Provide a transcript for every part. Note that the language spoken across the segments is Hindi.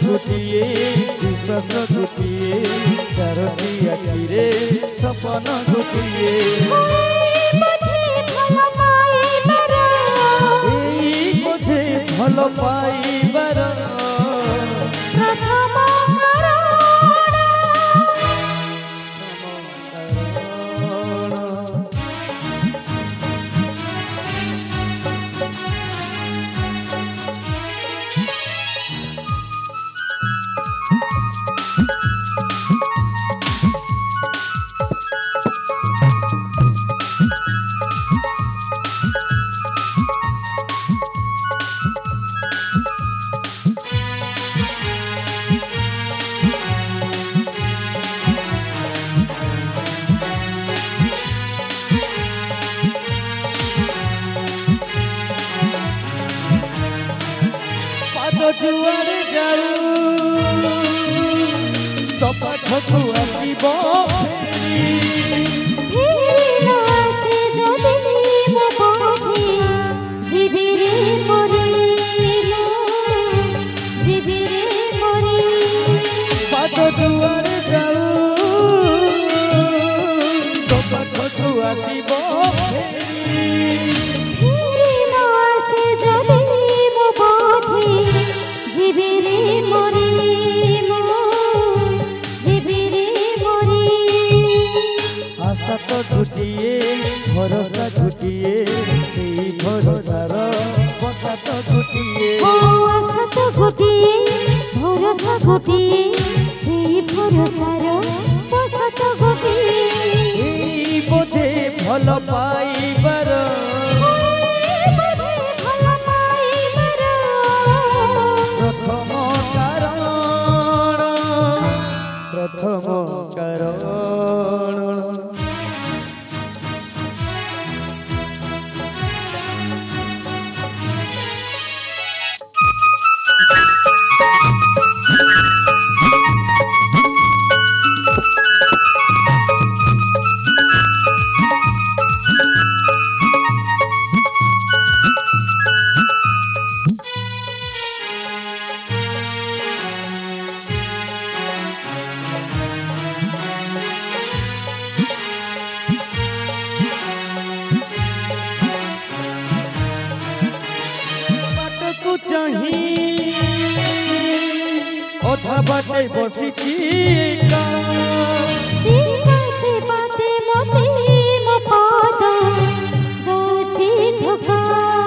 गोटिए विश्वास गोटिए चारोटी आखिरे सपन गोटिए बोधे भल पाइबार जुआर जाऊ तो पाछकु आसीब जुआर जाऊ तो पाछकु आसीब तो गोटिए भरोसा गोटिए भरोसार बसा तो गोटिए आशा तो गोटिए भरोसा गोटिए भरोसार बसा तो गोटिए बोधे भल पाइबार प्रथम कारण अधा बाटे बसिची बाटे मते मपाद दौची धोखा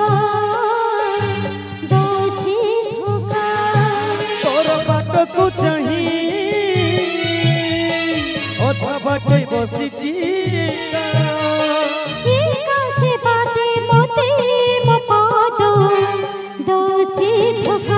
तोर बाट को चाही अधा बाटे बसिची बाटे मते मपाद दौची धोखा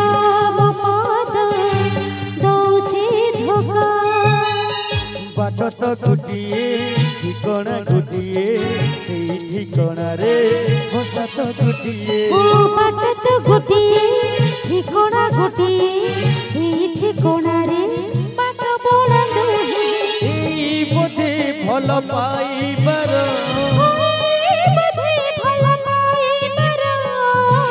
बाट तो गोटिए ठिकणा गोटिए ठिकणा रे बसा तो गोटिए बाट तो गोटिए ठिकणा गोटिए ठिकणा रे बाट बड़ा दुहे बोधे भल पाइबार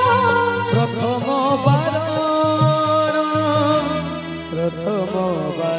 प्रथम बार